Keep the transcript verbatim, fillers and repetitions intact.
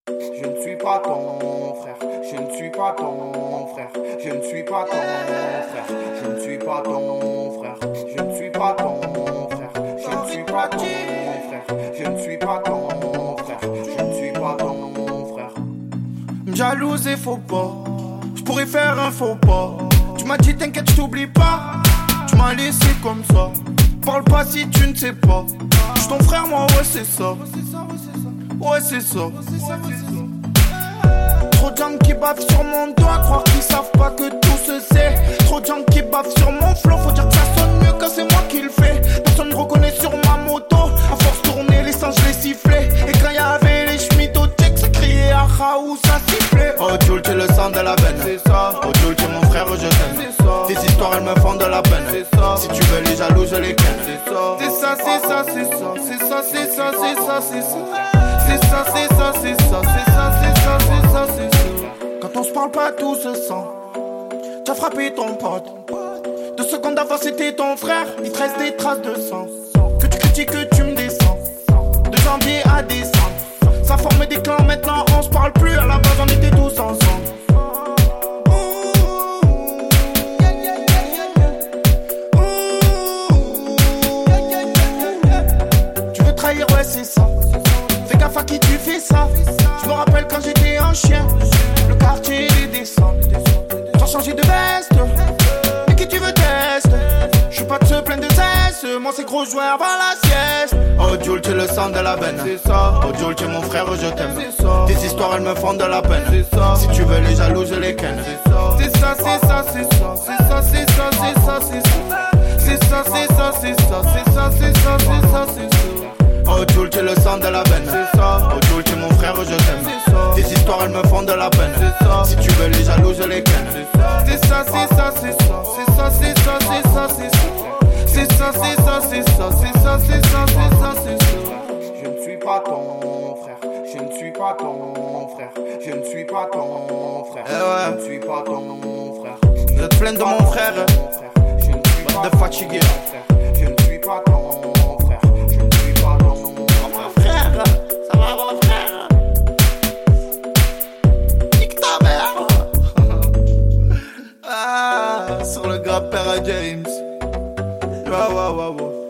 Je ne suis pas ton frère, je ne suis pas ton frère, je ne suis pas ton frère, je ne suis pas ton frère, je ne suis pas ton frère, je ne suis pas ton frère, je ne suis pas ton frère, je ne suis pas ton frère. Jalouse et faux pas, je pourrais faire un faux pas. Tu m'as dit t'inquiète, je t'oublie pas. Tu m'as laissé comme ça. Parle pas si tu ne sais pas. Je suis ton frère, moi, ouais, c'est ça. Ouais, c'est ça. Trop de gens qui bavent sur mon doigt, croire qu'ils savent pas que tout se sait. Trop de gens qui bavent sur mon flow, faut dire que ça sonne mieux quand c'est moi qui le fais. Personne ne reconnaît sur ma moto. À force tourner, les singes les sifflaient. Et quand y'avait les schmitts au check, ça criait à Raoult, ça sifflait. Oh Jules, tu le sens de la veine, c'est ça. Oh Jules, tu es mon frère, je t'aime, c'est ça. Tes histoires, elles me font de la peine, c'est ça. Si tu veux les jaloux, je les ken, c'est ça. C'est ça, c'est ça, c'est ça. C'est ça, c'est ça, c'est ça, c'est ça. C'est ça, c'est ça, c'est ça, c'est ça, c'est ça, c'est ça, c'est ça. Quand on se parle pas, tout se sent. T'as frappé ton pote. Deux secondes avant, c'était ton frère. Il te reste des traces de sang. Que tu critiques, que tu me descends. De janvier à décembre. Ça forme des clans, maintenant on se parle plus. À la base, on était tous ensemble. Tu veux trahir, ouais, c'est ça. Fais gaffe à qui tu fais ça. Je me rappelle quand j'étais un chien. Le quartier les descend. T'as changé de veste. Mais qui tu veux tester? Je suis pas de ce plein de cesse. Moi c'est gros joueur, va la sieste. Oh Jules, tu le sens de la veine, c'est ça. Oh Jules, tu es mon frère, je t'aime, c'est ça. Tes histoires elles me font de la peine, c'est ça. Si tu veux les jaloux, je les ken, c'est ça. C'est ça, c'est ça, c'est ça. C'est ça, c'est ça, c'est ça, c'est ça. C'est ça, c'est ça, c'est ça. C'est ça, c'est ça, c'est ça, c'est ça. Oh Jules, tu le sens de la veine, c'est ça. Oh Jules, tu es mon frère, je t'aime, c'est ça. Tes histoires elles me font de la peine, c'est ça. Si tu veux les jaloux, je les ken, c'est ça. C'est ça, c'est ça, c'est ça. C'est ça, c'est ça, c'est ça, c'est ça. C'est ça, c'est ça, c'est ça. C'est ça, c'est ça, c'est ça, c'est ça. Je ne suis pas ton frère, je ne suis pas ton frère, je ne suis pas ton frère, je ne suis pas ton frère. Vous êtes plein de mon frère, je ne suis pas de fatigué. Je ne suis pas ton frère, je ne suis pas ton frère. Frère, ça va mon frère. Nique ta mère. Ah, sur le grand père à James. Waouh, waouh, waouh.